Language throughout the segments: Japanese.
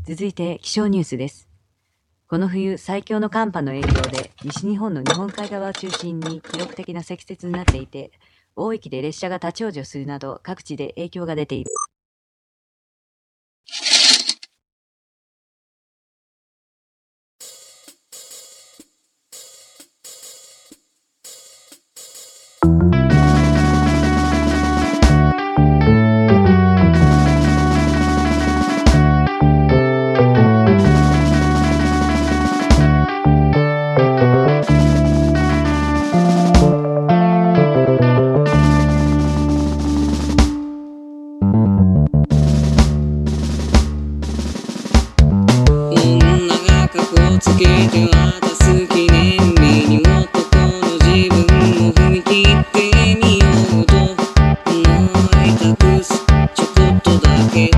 続いて気象ニュースです。この冬、最強の寒波の影響で、西日本の日本海側を中心に記録的な積雪になっていて、大雪で列車が立ち往生するなど、各地で影響が出ている。 つけて渡す記念日に男の自分を踏み切ってみようと思い託すちょこっとだけ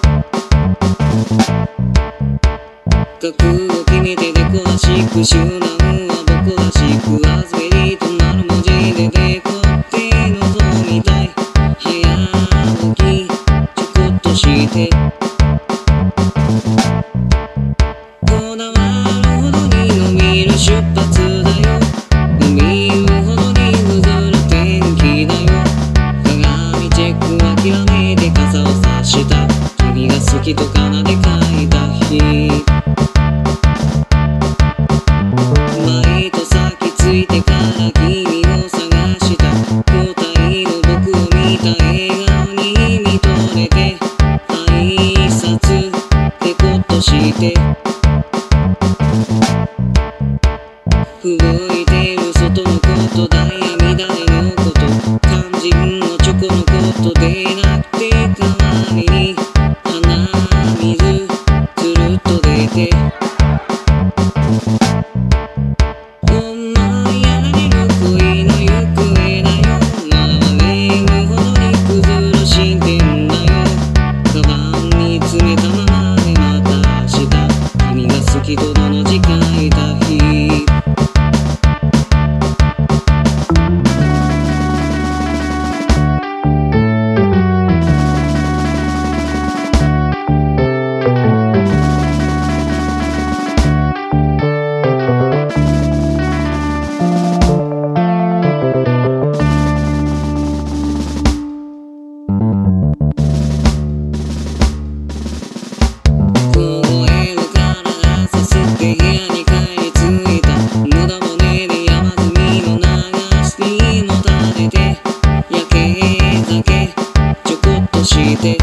覚悟決めてデコらしく集団は僕らしくラズベリーとなる文字でデコって望みたい早起きちょこっとしてこだわるほどに伸びる出発だよ海言うほどにぐずる天気だよ鏡チェック諦めて傘を差した君が好きと奏で書いた日バイト先ついてから君を探した交代の僕を見た笑顔に見とれて挨拶ペコッとして吹雪いてる外のことダイヤ乱れのこと肝心のチョコのことでなくて代わりに鼻水つるっと出て思いやられる恋の行方だよ回るほどに崩る進展だよカバンに詰めたままでまた明日君が好きとどの字書いた日部屋に帰り着いた無駄骨で山積みの流しにもたれてやけ酒ちょこっとして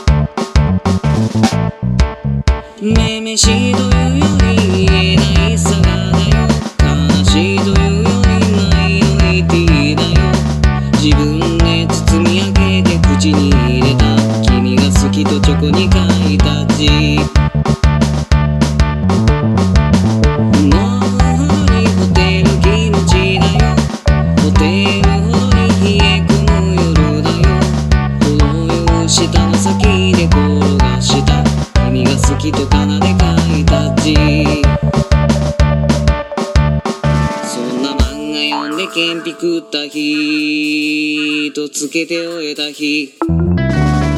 めめしいというより言えないさがだよ悲しいというよりマイノリティだよ自分で包み上げて口に入れた君が好きとチョコに書いた字下の先で転がした君が好きと奏で書いた字そんな漫画読んで剣ピ食った日とつけて終えた日